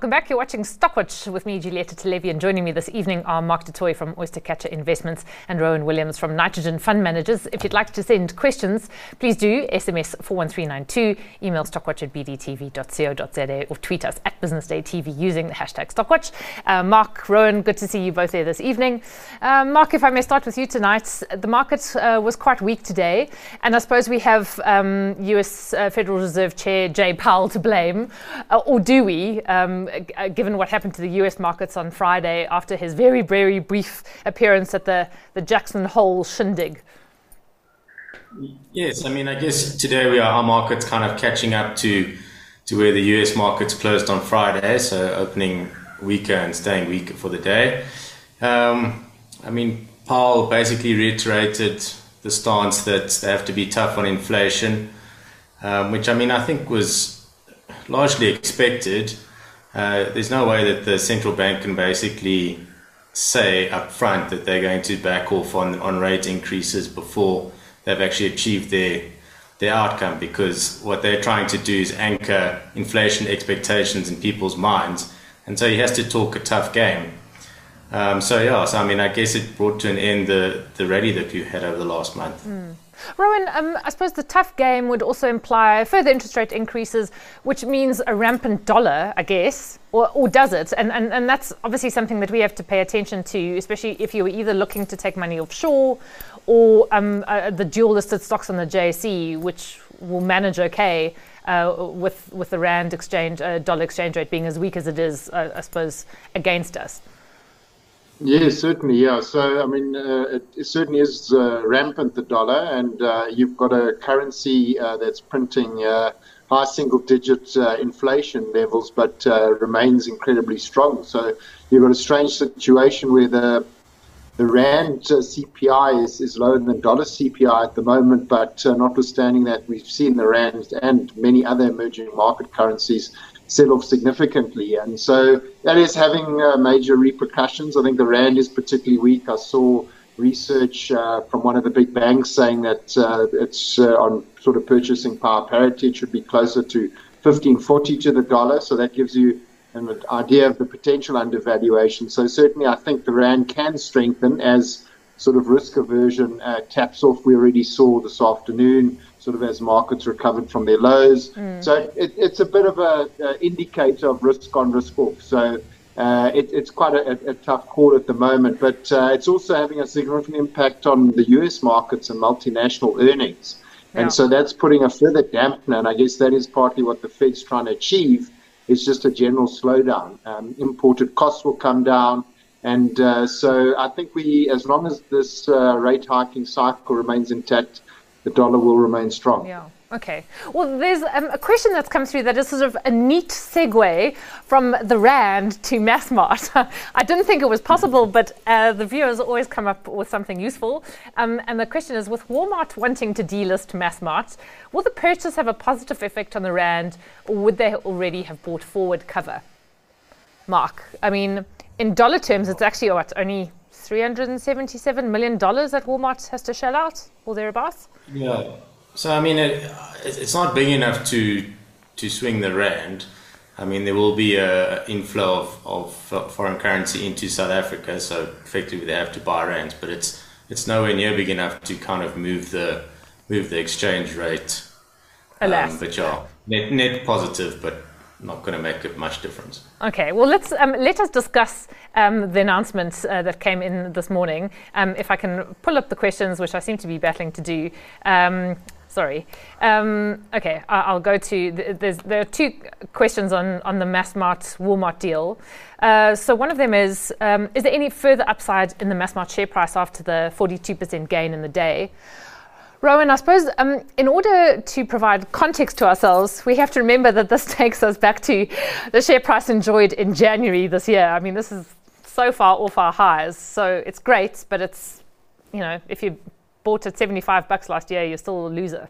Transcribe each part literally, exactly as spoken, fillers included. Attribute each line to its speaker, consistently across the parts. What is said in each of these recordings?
Speaker 1: Welcome back. You're watching Stockwatch with me, Julieta Televi, and joining me this evening are Mark du Toit from Oystercatcher Investments and Rowan Williams from Nitrogen Fund Managers. If you'd like to send questions, please do S M S four one three nine two, email stockwatch at b d t v dot co dot z a, or tweet us at Business Day T V using the hashtag Stockwatch. Uh, Mark, Rowan, good to see you both there this evening. Uh, Mark, if I may start with you tonight, the market uh, was quite weak today, and I suppose we have um, U S uh, Federal Reserve Chair Jay Powell to blame, uh, or do we? Um, given what happened to the U S markets on Friday after his very, very brief appearance at the, the Jackson Hole shindig.
Speaker 2: Yes, I mean, I guess today we are, our markets kind of catching up to to where the U S markets closed on Friday, so opening weaker and staying weaker for the day. Um, I mean, Powell basically reiterated the stance that they have to be tough on inflation, um, which I mean, I think was largely expected. Uh, there's no way that the central bank can basically say up front that they're going to back off on, on rate increases before they've actually achieved their their outcome, because what they're trying to do is anchor inflation expectations in people's minds, and so he has to talk a tough game. Um, so yeah, so I mean, I guess it brought to an end the, the rally that we had over the last month.
Speaker 1: Mm. Rowan, um, I suppose the tough game would also imply further interest rate increases, which means a rampant dollar, I guess, or, or does it? And, and and that's obviously something that we have to pay attention to, especially if you were either looking to take money offshore or um, uh, the dual-listed stocks on the J S E, which will manage okay uh, with with the rand exchange, uh, dollar exchange rate being as weak as it is, uh, I suppose, against us.
Speaker 3: Yes, certainly, yeah. So, I mean, uh, it, it certainly is uh, rampant, the dollar, and uh, you've got a currency uh, that's printing uh, high single-digit uh, inflation levels, but uh, remains incredibly strong. So you've got a strange situation where the the rand uh, C P I is, is lower than dollar C P I at the moment, but uh, notwithstanding that, we've seen the rand and many other emerging market currencies sell off significantly, and so that is having uh, major repercussions. I think the rand is particularly weak. I saw research uh, from one of the big banks saying that uh, it's uh, on sort of purchasing power parity. It should be closer to fifteen forty to the dollar, so that gives you an idea of the potential undervaluation. So certainly I think the rand can strengthen as sort of risk aversion uh, taps off. We already saw this afternoon, sort of as markets recovered from their lows. Mm. So it, it's a bit of a, a indicator of risk on, risk off. So uh, it, it's quite a, a tough call at the moment, but uh, it's also having a significant impact on the U S markets and multinational earnings. Yeah. And so that's putting a further dampener, and I guess that is partly what the Fed's trying to achieve. It's just a general slowdown. Um, imported costs will come down. And uh, so I think we, as long as this uh, rate hiking cycle remains intact, the dollar will remain strong.
Speaker 1: Yeah. Okay. Well, there's um, a question that's come through that is sort of a neat segue from the rand to Massmart. I didn't think it was possible, but uh, the viewers always come up with something useful. Um, and the question is, with Walmart wanting to delist Massmart, will the purchase have a positive effect on the rand, or would they already have bought forward cover? Mark, I mean, in dollar terms, it's actually what, only three hundred seventy-seven million dollars that Walmart has to shell out, or thereabouts?
Speaker 2: Yeah. So, I mean, it, it's not big enough to to swing the rand. I mean, there will be a inflow of, of foreign currency into South Africa, so effectively they have to buy rands, but it's it's nowhere near big enough to kind of move the move the exchange rate.
Speaker 1: Alas.
Speaker 2: Um, but yeah, net, net positive, but not going to make it much difference.
Speaker 1: Okay, well, let's um, let us discuss um, the announcements uh, that came in this morning. Um, if I can pull up the questions, which I seem to be battling to do. Um, sorry. Um, okay, I- I'll go to. The, there's, there are two questions on, on the Massmart Walmart deal. Uh, so one of them is: um, is there any further upside in the Massmart share price after the forty-two percent gain in the day? Rowan, I suppose um, in order to provide context to ourselves, we have to remember that this takes us back to the share price enjoyed in January this year. I mean, this is so far off our highs. So it's great, but it's, you know, if you bought at seventy-five bucks last year, you're still a loser.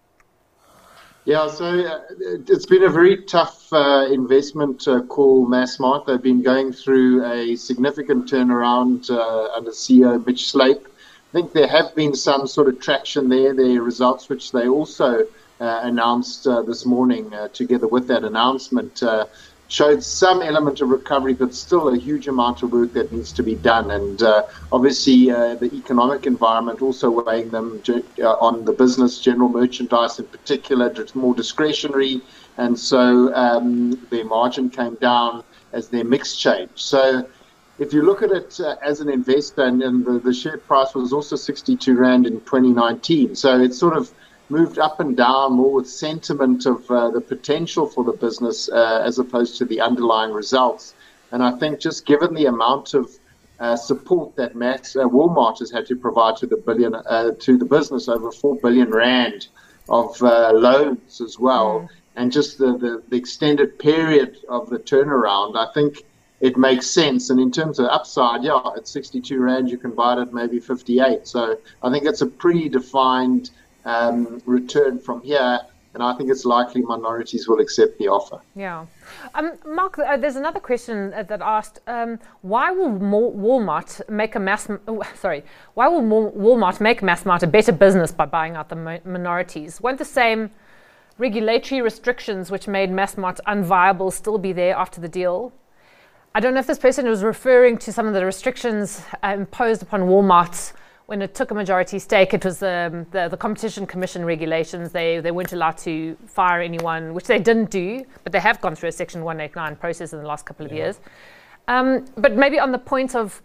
Speaker 3: Yeah, so uh, it's been a very tough uh, investment uh, call, Massmart. They've been going through a significant turnaround uh, under C E O Mitch Slape. I think there have been some sort of traction there. Their results, which they also uh, announced uh, this morning uh, together with that announcement, uh, showed some element of recovery, but still a huge amount of work that needs to be done. And uh, obviously, uh, the economic environment also weighing them uh, on the business, general merchandise in particular, it's more discretionary. And so um, their margin came down as their mix changed. So if you look at it uh, as an investor, and, and the, the share price was also sixty-two Rand in twenty nineteen. So it's sort of moved up and down more with sentiment of uh, the potential for the business uh, as opposed to the underlying results. And I think just given the amount of uh, support that Mass, uh, Walmart has had to provide to the billion uh, to the business, over four billion Rand of uh, loans as well, mm. and just the, the, the extended period of the turnaround, I think it makes sense. And in terms of upside, yeah, at sixty-two Rand, you can buy it at maybe fifty-eight. So I think it's a pretty defined Um, return from here, and I think it's likely minorities will accept the offer.
Speaker 1: Yeah. Um, Mark, uh, there's another question uh, that asked, um, why will Mo- Walmart make a mass, oh, sorry, why will Mo- Walmart make Massmart a better business by buying out the mo- minorities? Won't the same regulatory restrictions which made Massmart unviable still be there after the deal? I don't know if this person was referring to some of the restrictions uh, imposed upon Walmart when it took a majority stake. It was um, the, the Competition Commission regulations. They they weren't allowed to fire anyone, which they didn't do, but they have gone through a Section one eighty-nine process in the last couple of yeah. years. Um, but maybe on the point of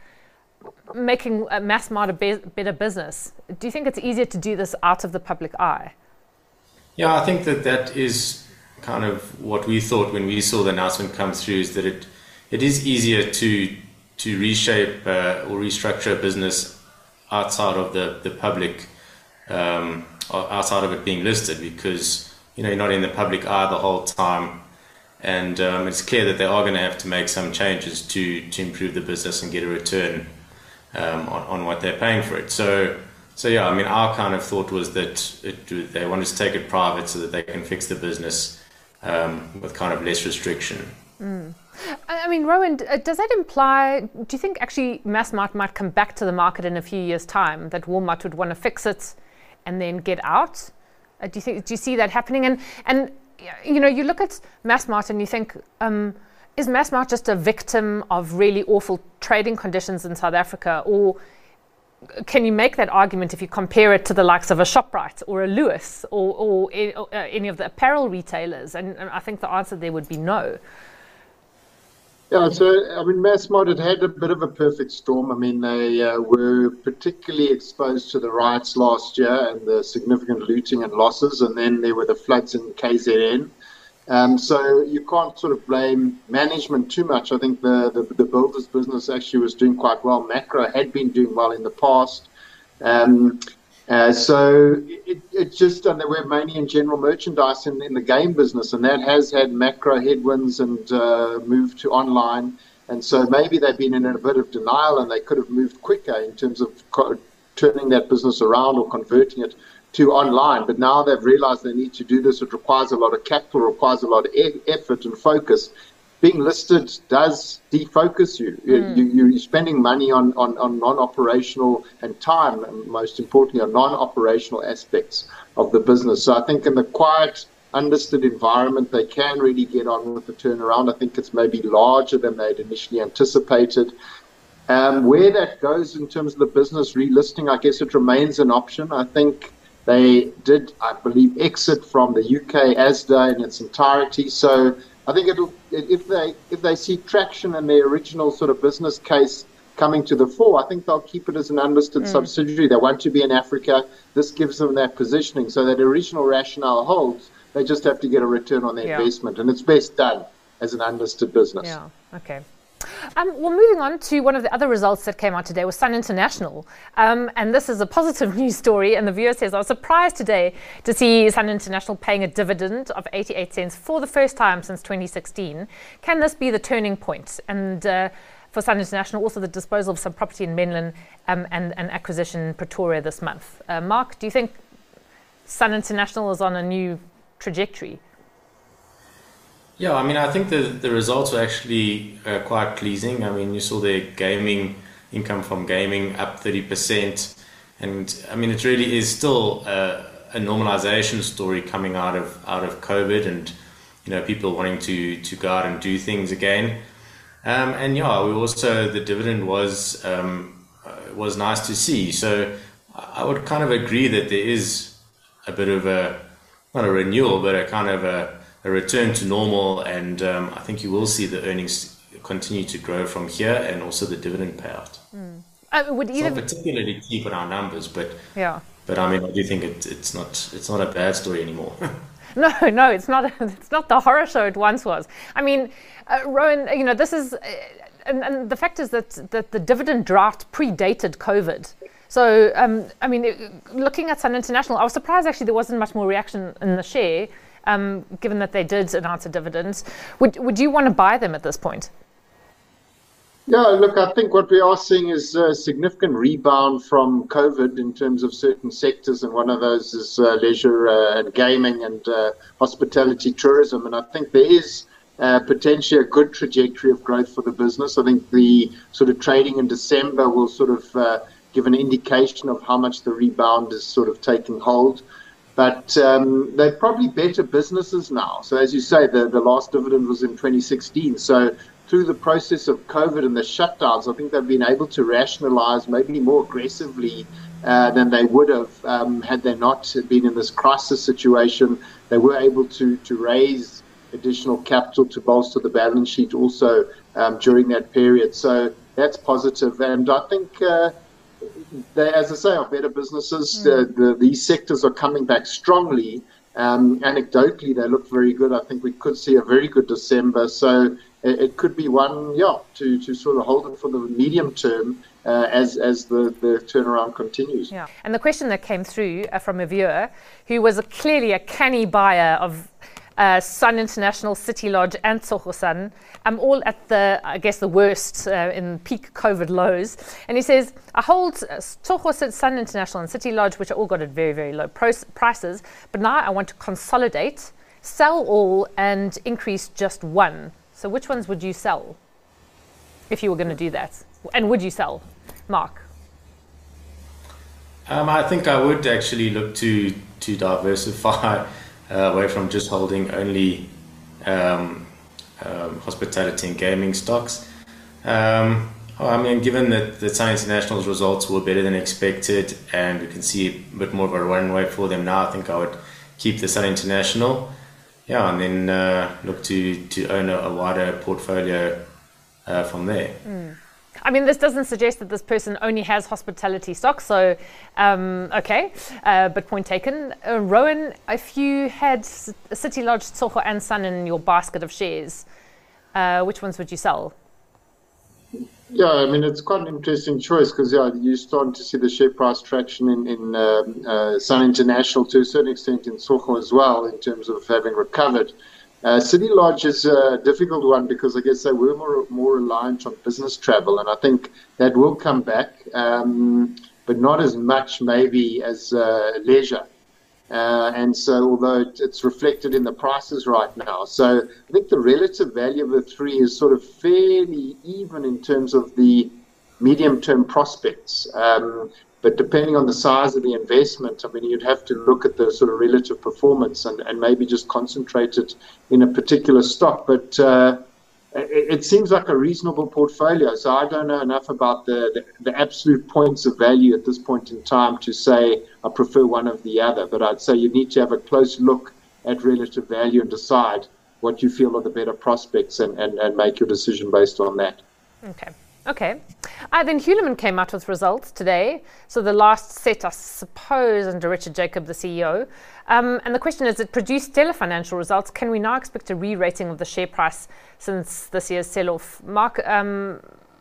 Speaker 1: making uh, Massmart a be- better business, do you think it's easier to do this out of the public eye?
Speaker 2: Yeah, I think that that is kind of what we thought when we saw the announcement come through, is that it it is easier to to reshape uh, or restructure a business outside of the, the public, um, outside of it being listed, because, you know, you're not in the public eye the whole time. And um, it's clear that they are going to have to make some changes to, to improve the business and get a return um, on, on what they're paying for it. So, so yeah, I mean, our kind of thought was that it, they wanted to take it private so that they can fix the business um, with kind of less restriction.
Speaker 1: Mm. I mean, Rowan, does that imply, do you think actually Massmart might come back to the market in a few years' time, that Walmart would want to fix it and then get out? Uh, do you think, do you see that happening? And, and you know, you look at Massmart and you think, um, is Massmart just a victim of really awful trading conditions in South Africa? Or can you make that argument if you compare it to the likes of a ShopRite or a Lewis or, or, or uh, any of the apparel retailers? And, and I think the answer there would be no.
Speaker 3: Yeah, so, I mean, Massmart had had a bit of a perfect storm. I mean, they uh, were particularly exposed to the riots last year and the significant looting and losses, and then there were the floods in K Z N. Um, so you can't sort of blame management too much. I think the, the, the builders business actually was doing quite well. Macro had been doing well in the past. Um, Uh, so it, it just, and they were mainly in general merchandise in, in the game business, and that has had macro headwinds and uh, moved to online. And so maybe they've been in a bit of denial, and they could have moved quicker in terms of co- turning that business around or converting it to online. But now they've realized they need to do this. It requires a lot of capital, requires a lot of e- effort and focus. Being listed does defocus you. Mm. you. You're spending money on, on, on non-operational and time, and most importantly, on non-operational aspects of the business. So I think in the quiet, unlisted environment, they can really get on with the turnaround. I think it's maybe larger than they'd initially anticipated. Um, where that goes in terms of the business relisting, I guess it remains an option. I think they did, I believe, exit from the U K Asda in its entirety. So I think it'll, if they if they see traction in their original sort of business case coming to the fore, I think they'll keep it as an unlisted mm. subsidiary. They want to be in Africa. This gives them that positioning, so that original rationale holds. They just have to get a return on their yeah. investment, and it's best done as an unlisted business.
Speaker 1: Yeah. Okay. Um, well, moving on to one of the other results that came out today was Sun International. Um, and this is a positive news story. And the viewer says, I was surprised today to see Sun International paying a dividend of eighty-eight cents for the first time since twenty sixteen. Can this be the turning point? And uh, for Sun International, also the disposal of some property in Menlyn um, and an acquisition in Pretoria this month. Uh, Mark, do you think Sun International is on a new trajectory?
Speaker 2: Yeah, I mean, I think the, the results are actually uh, quite pleasing. I mean, you saw their gaming income from gaming up thirty percent. And I mean, it really is still a, a normalization story coming out of out of COVID. And you know, people wanting to, to go out and do things again. Um, and yeah, we also, the dividend was, um, uh, was nice to see. So I would kind of agree that there is a bit of a, not a renewal, but a kind of a, a return to normal. And um, I think you will see the earnings continue to grow from here, and also the dividend payout.
Speaker 1: Mm. Uh, would
Speaker 2: it's
Speaker 1: either...
Speaker 2: not particularly cheap on our numbers, but
Speaker 1: yeah.
Speaker 2: But I mean, I do think it, it's not it's not a bad story anymore.
Speaker 1: No, no, it's not. It's not the horror show it once was. I mean, uh, Rowan, you know, this is, uh, and, and the fact is that that the dividend drought predated COVID. So, um, I mean, it, looking at Sun International, I was surprised actually there wasn't much more reaction in the share, um, given that they did announce a dividend. Would would you want to buy them at this point?
Speaker 3: Yeah, look, I think what we are seeing is a significant rebound from COVID in terms of certain sectors, and one of those is uh, leisure uh, and gaming and uh, hospitality tourism. And I think there is uh, potentially a good trajectory of growth for the business. I think the sort of trading in December will sort of uh, give an indication of how much the rebound is sort of taking hold. But um, they're probably better businesses now. So as you say, the, the last dividend was in twenty sixteen. So through the process of COVID and the shutdowns, I think they've been able to rationalize maybe more aggressively uh, than they would have um, had they not been in this crisis situation. They were able to, to raise additional capital to bolster the balance sheet also um, during that period. So that's positive. And I think, uh, they, as I say, are better businesses. Mm. Uh, the, these sectors are coming back strongly. Um, anecdotally, they look very good. I think we could see a very good December. So it could be one, yeah, to, to sort of hold it for the medium term uh, as as the, the turnaround continues.
Speaker 1: Yeah, and the question that came through uh, from a viewer who was a, clearly a canny buyer of uh, Sun International, City Lodge, and Tsogo Sun, um, all at the, I guess, the worst uh, in peak COVID lows. And he says, I hold uh, Tsogo, Sun International, and City Lodge, which are all got at very, very low pros- prices, but now I want to consolidate, sell all, and increase just one. So which ones would you sell if you were going to do that? And would you sell, Mark?
Speaker 2: Um, I think I would actually look to to diversify uh, away from just holding only um, um, hospitality and gaming stocks. Um, oh, I mean, given that the Sun International's results were better than expected, and we can see a bit more of a runway for them now, I think I would keep the Sun International. Yeah, and then uh, look to, to own a, a wider portfolio uh, from there.
Speaker 1: Mm. I mean, this doesn't suggest that this person only has hospitality stocks, so um, okay, uh, but point taken. Uh, Rowan, if you had City Lodge, Tsogo, and Sun in your basket of shares, uh, which ones would you sell?
Speaker 3: Yeah, I mean, it's quite an interesting choice because yeah, you're starting to see the share price traction in, in um, uh, Sun International, to a certain extent in Tsogo as well, in terms of having recovered. Uh, City Lodge is a difficult one because I guess they were more, more reliant on business travel, and I think that will come back, um, but not as much maybe as uh, leisure. Uh, and so, although it, it's reflected in the prices right now. So I think the relative value of the three is sort of fairly even in terms of the medium-term prospects. Um, but depending on the size of the investment, I mean, you'd have to look at the sort of relative performance and, and maybe just concentrate it in a particular stock. But uh, it, it seems like a reasonable portfolio. So I don't know enough about the, the, the absolute points of value at this point in time to say I prefer one of the other. But I'd say you need to have a close look at relative value and decide what you feel are the better prospects and, and, and make your decision based on that.
Speaker 1: Okay. Okay. Uh, then Hulamin came out with results today. So the last set, I suppose, under Richard Jacob, the C E O. Um, and the question is, it produced stellar financial results. Can we now expect a re-rating of the share price since this year's sell-off? Mark, um,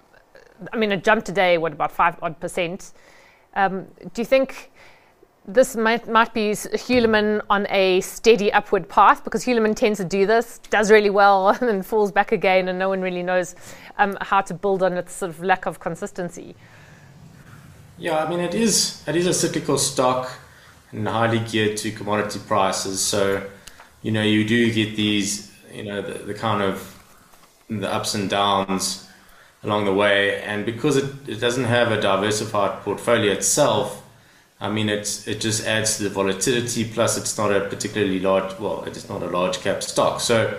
Speaker 1: I mean, it jumped today, what, about five odd percent. Um, do you think this might, might be Hulamin on a steady upward path? Because Hulamin tends to do this, does really well, and then falls back again, and no one really knows um, how to build on its sort of lack of consistency.
Speaker 2: Yeah, I mean, it is it is a cyclical stock and highly geared to commodity prices. So, you know, you do get these, you know, the, the kind of the ups and downs along the way. And because it, it doesn't have a diversified portfolio itself, I mean, it's it just adds to the volatility. Plus, it's not a particularly large. Well, it is not a large cap stock. So,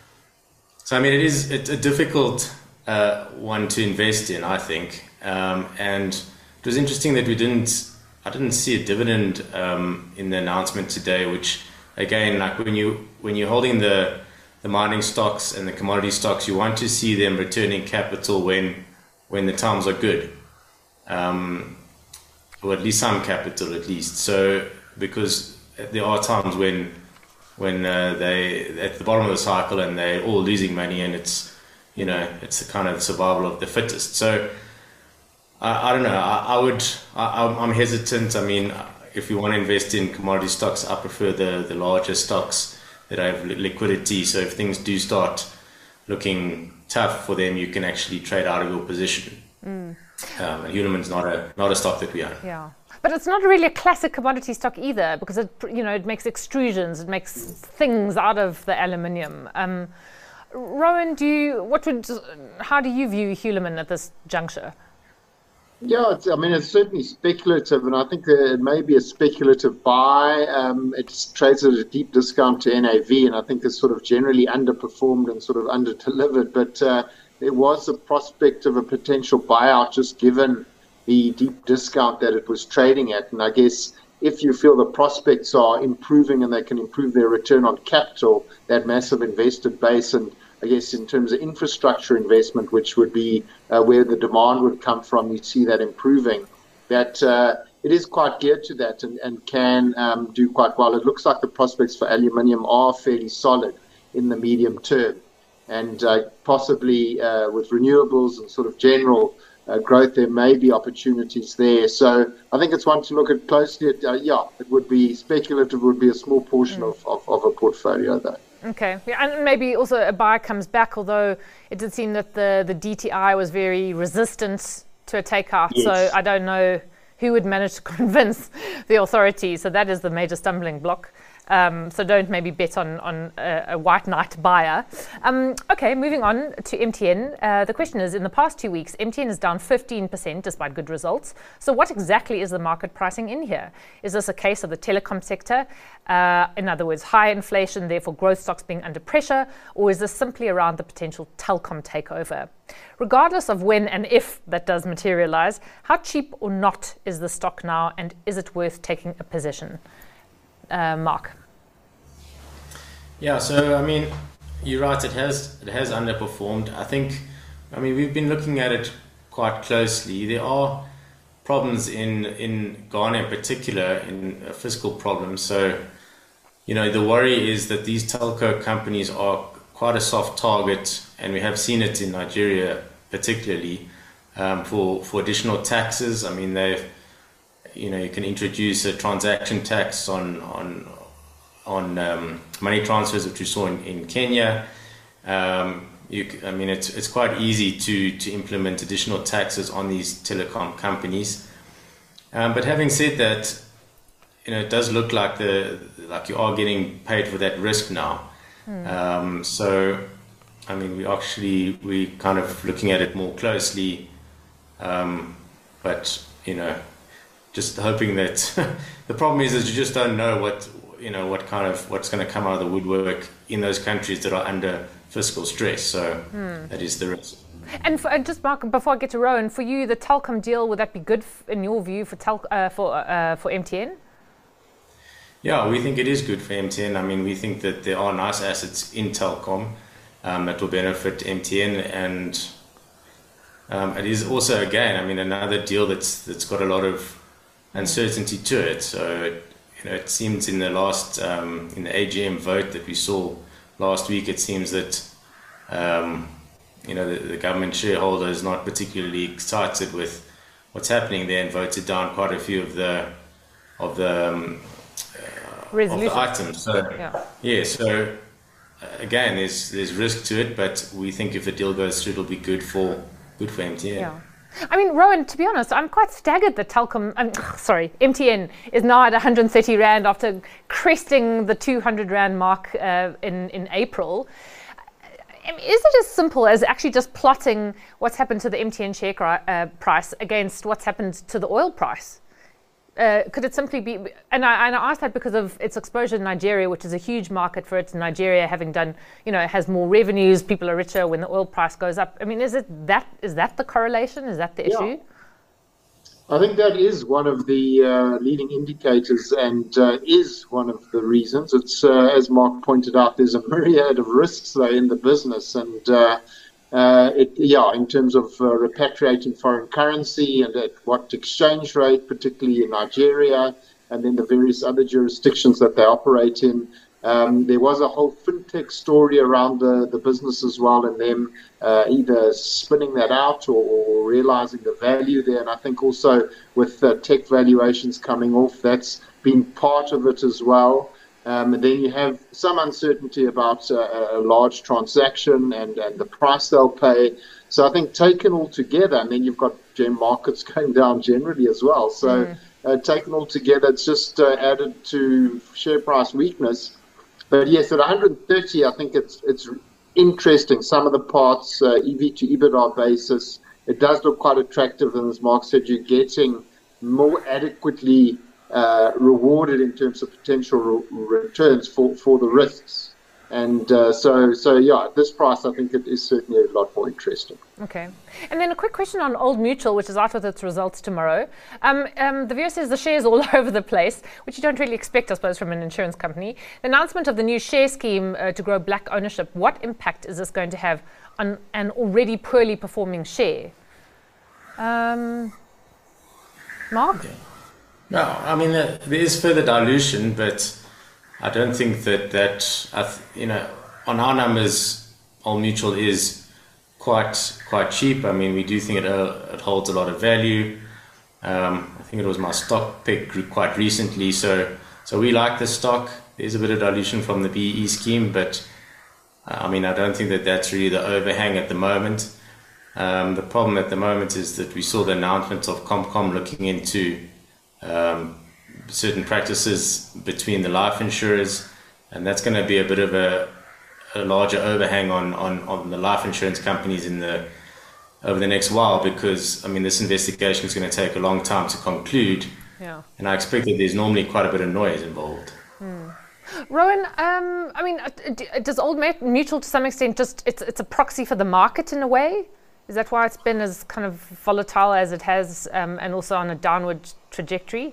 Speaker 2: so I mean, it is it's a difficult uh, one to invest in, I think. Um, and it was interesting that we didn't. I didn't see a dividend um, in the announcement today. Which, again, like when you when you're holding the the mining stocks and the commodity stocks, you want to see them returning capital when when the times are good. Um, or at least some capital at least. So because there are times when when uh, they at the bottom of the cycle and they're all losing money, and it's you know it's the kind of survival of the fittest. So I, I don't know. I, I would. I, I'm hesitant. I mean, if you want to invest in commodity stocks, I prefer the the larger stocks that have liquidity. So if things do start looking tough for them, you can actually trade out of your position. Mm. Um, and Hulamin's not a not a stock that we own.
Speaker 1: Yeah, but it's not really a classic commodity stock either, because it you know it makes extrusions, it makes things out of the aluminium. Um, Rowan, do you what would how do you view Hulamin at this juncture?
Speaker 3: Yeah, it's, I mean it's certainly speculative, and I think that it may be a speculative buy. Um, it trades at a deep discount to N A V, and I think it's sort of generally underperformed and sort of under-delivered, but. Uh, There was a prospect of a potential buyout just given the deep discount that it was trading at. And I guess if you feel the prospects are improving and they can improve their return on capital, that massive invested base, and I guess in terms of infrastructure investment, which would be uh, where the demand would come from, you'd see that improving, that uh, it is quite geared to that and, and can um, do quite well. It looks like the prospects for aluminium are fairly solid in the medium term. And uh, possibly uh, with renewables and sort of general uh, growth, there may be opportunities there. So I think it's one to look at closely. At, uh, yeah, it would be speculative, would be a small portion mm. of, of, of a portfolio though.
Speaker 1: Okay, yeah, and maybe also a buy comes back, although it did seem that the, the D T I was very resistant to a takeout. Yes. So I don't know who would manage to convince the authorities. So that is the major stumbling block. Um, so don't maybe bet on, on a, a white knight buyer. Um, okay, moving on to M T N. Uh, the question is, in the past two weeks, M T N is down fifteen percent despite good results. So what exactly is the market pricing in here? Is this a case of the telecom sector? Uh, in other words, high inflation, therefore growth stocks being under pressure? Or is this simply around the potential Telkom takeover? Regardless of when and if that does materialize, how cheap or not is the stock now, and is it worth taking a position? Uh, Mark.
Speaker 2: Yeah, so I mean, you're right. It has it has underperformed. I think. I mean, we've been looking at it quite closely. There are problems in in Ghana in particular, in uh, fiscal problems. So, you know, the worry is that these telco companies are quite a soft target, and we have seen it in Nigeria particularly um, for for additional taxes. I mean, they've. You know, you can introduce a transaction tax on on on um, money transfers, which we saw in, in Kenya. Um, you, I mean, it's it's quite easy to to implement additional taxes on these telecom companies. Um, but having said that, you know, it does look like the like you are getting paid for that risk now. Mm. Um, so, I mean, we actually we kind of looking at it more closely, um, but you know. Just hoping that the problem is that you just don't know what you know what kind of what's going to come out of the woodwork in those countries that are under fiscal stress. So hmm. that is the risk.
Speaker 1: And, for, and just Mark, before I get to Rowan, for you, the Telkom deal, would that be good f- in your view for tel- uh, for uh, for M T N?
Speaker 2: Yeah, we think it is good for M T N. I mean, we think that there are nice assets in Telkom um, that will benefit M T N, and um, it is also again, I mean, another deal that's that's got a lot of uncertainty to it. So, you know, it seems in the last, um, in the A G M vote that we saw last week, it seems that, um, you know, the, the government shareholder is not particularly excited with what's happening there and voted down quite a few of the of the, um, uh, of the items. So, yeah, yeah so uh, again, there's there's risk to it, but we think if the deal goes through, it'll be good for good for M T N.
Speaker 1: Yeah. I mean, Rowan, to be honest, I'm quite staggered that Telkom, um, sorry, M T N is now at one hundred thirty rand after cresting the two hundred rand mark uh, in, in April. I mean, is it as simple as actually just plotting what's happened to the M T N share uh, price against what's happened to the oil price? Uh, could it simply be, and I, and I asked that because of its exposure to Nigeria, which is a huge market for it. Nigeria having done, you know, has more revenues, people are richer when the oil price goes up. I mean, is it that, is that the correlation? Is that the
Speaker 3: yeah.
Speaker 1: issue?
Speaker 3: I think that is one of the uh, leading indicators and uh, is one of the reasons. It's, uh, as Mark pointed out, there's a myriad of risks there in the business. And, uh, uh, it, yeah, in terms of uh, repatriating foreign currency and at what exchange rate, particularly in Nigeria, and then the various other jurisdictions that they operate in. Um, there was a whole fintech story around the, the business as well, and them uh, either spinning that out or, or realizing the value there. And I think also with uh, tech valuations coming off, that's been part of it as well. Um, and then you have some uncertainty about uh, a large transaction and, and the price they'll pay. So I think taken all together, and then you've got gem markets going down generally as well. So mm. uh, taken all together, it's just uh, added to share price weakness. But yes, at one hundred thirty, I think it's it's interesting. Some of the parts, uh, E V to EBITDA basis, it does look quite attractive. And as Mark said, you're getting more adequately uh, rewarded in terms of potential re- returns for, for the risks. And uh, so, so yeah, at this price, I think it is certainly a lot more interesting.
Speaker 1: Okay. And then a quick question on Old Mutual, which is out with its results tomorrow. Um, um, the viewer says the shares all over the place, which you don't really expect, I suppose, from an insurance company. The announcement of the new share scheme uh, to grow black ownership, what impact is this going to have on an already poorly performing share? Um, Mark?
Speaker 2: Okay. No, I mean, uh, there is further dilution, but I don't think that that, you know, on our numbers, Old Mutual is quite quite cheap. I mean, we do think it, uh, it holds a lot of value. Um, I think it was my stock pick quite recently, so so we like the stock. There's a bit of dilution from the B E E scheme, but uh, I mean, I don't think that that's really the overhang at the moment. Um, the problem at the moment is that we saw the announcement of ComCom looking into um, certain practices between the life insurers, and that's going to be a bit of a, a larger overhang on, on, on the life insurance companies in the over the next while, because I mean this investigation is going to take a long time to conclude,
Speaker 1: yeah.
Speaker 2: and I expect that there's normally quite a bit of noise involved.
Speaker 1: Hmm. Rowan, um, I mean, does Old Mutual to some extent just it's it's a proxy for the market in a way? Is that why it's been as kind of volatile as it has, um, and also on a downward trajectory?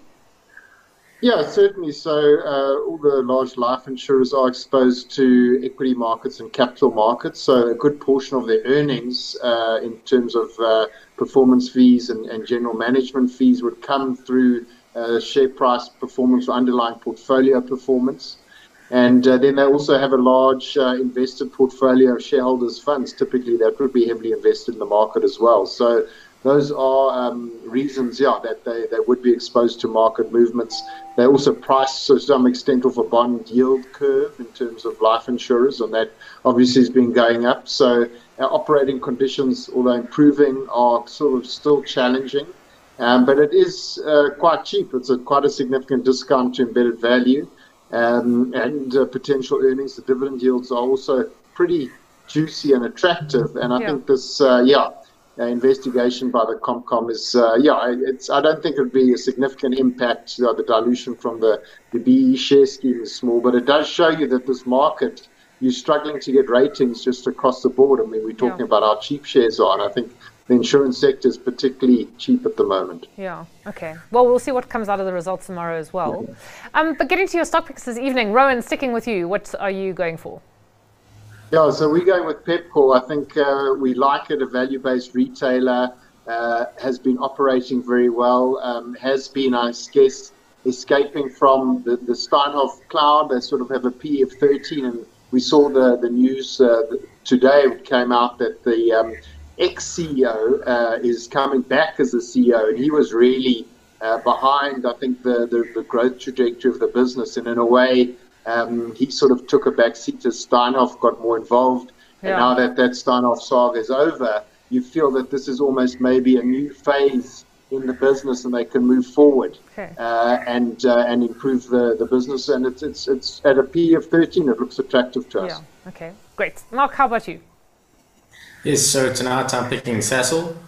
Speaker 3: Yeah, certainly. So uh, all the large life insurers are exposed to equity markets and capital markets. So a good portion of their earnings uh, in terms of uh, performance fees and, and general management fees would come through uh, share price performance or underlying portfolio performance. And uh, then they also have a large uh, invested portfolio of shareholders' funds. Typically, that would be heavily invested in the market as well. So those are um, reasons, yeah, that they, they would be exposed to market movements. They also price, to some extent, off a bond yield curve in terms of life insurers, and that obviously has been going up. So our operating conditions, although improving, are sort of still challenging. Um, but it is uh, quite cheap. It's a, quite a significant discount to embedded value. Um, and uh, potential earnings, the dividend yields are also pretty juicy and attractive. And I
Speaker 1: yeah.
Speaker 3: think this, uh, yeah, Uh, investigation by the ComCom is, uh, yeah, it's. I don't think it would be a significant impact. Uh, the dilution from the, the B E share scheme is small, but it does show you that this market, you're struggling to get ratings just across the board. I mean, we're talking yeah. about how cheap shares are, and I think the insurance sector is particularly cheap at the moment.
Speaker 1: Yeah, okay. Well, we'll see what comes out of the results tomorrow as well. Yeah. Um, but getting to your stock picks this evening, Rowan, sticking with you, what are you going for?
Speaker 3: Yeah, so we're going with Pepkor. I think uh, we like it, a value-based retailer, uh, has been operating very well, um, has been, I guess, escaping from the, the Steinhoff cloud. They sort of have a P E of thirteen, and we saw the, the news uh, today, it came out that the um, ex-C E O uh, is coming back as the C E O, and he was really uh, behind, I think, the, the, the growth trajectory of the business, and in a way, Um, he sort of took a back seat as Steinhoff got more involved. And
Speaker 1: yeah.
Speaker 3: now that that Steinhoff saga is over, you feel that this is almost maybe a new phase in the business, and they can move forward
Speaker 1: okay.
Speaker 3: uh, and uh, and improve the, the business. And it's it's it's at a P E of thirteen. It looks attractive to us.
Speaker 1: Yeah. Okay. Great. Mark, how about you?
Speaker 2: Yes. So tonight I'm picking Sasol.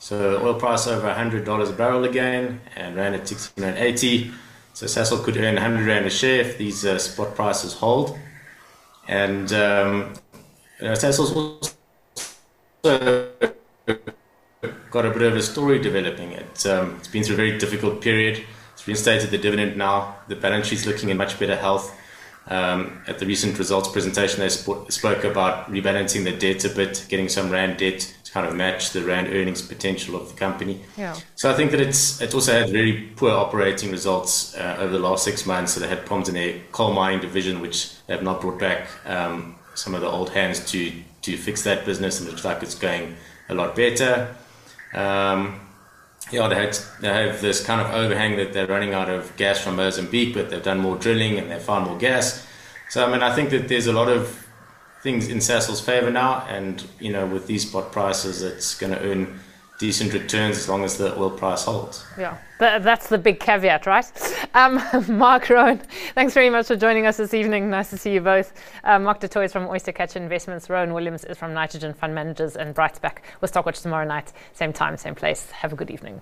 Speaker 2: So oil price over one hundred dollars a barrel again, and rand at sixteen eighty. So Sasol could earn one hundred rand a share if these uh, spot prices hold. And um, you know, Sasol's also got a bit of a story developing. It, um, it's been through a very difficult period. It's reinstated the dividend now. The balance sheet's looking in much better health. Um, at the recent results presentation, they sp- spoke about rebalancing the debt a bit, getting some rand debt to kind of match the rand earnings potential of the company.
Speaker 1: Yeah. So
Speaker 2: I think that it's it also had very poor operating results uh, over the last six months. So they had problems in their coal mining division, which they have not brought back um, some of the old hands to to fix that business, and it looks like it's going a lot better. Um, Yeah, they, had, they have this kind of overhang that they're running out of gas from Mozambique, but they've done more drilling and they've found more gas. So, I mean, I think that there's a lot of things in Sasol's favor now. And, you know, with these spot prices, it's going to earn decent returns as long as the oil price holds.
Speaker 1: Yeah, that's the big caveat, right? Um, Mark, Rowan, thanks very much for joining us this evening. Nice to see you both. Uh, Mark du Toit is from Oystercatcher Investments. Rowan Williams is from Nitrogen Fund Managers, and Bright's back with Stockwatch tomorrow night. Same time, same place. Have a good evening.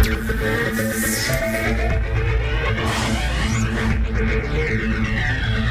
Speaker 4: Thank you.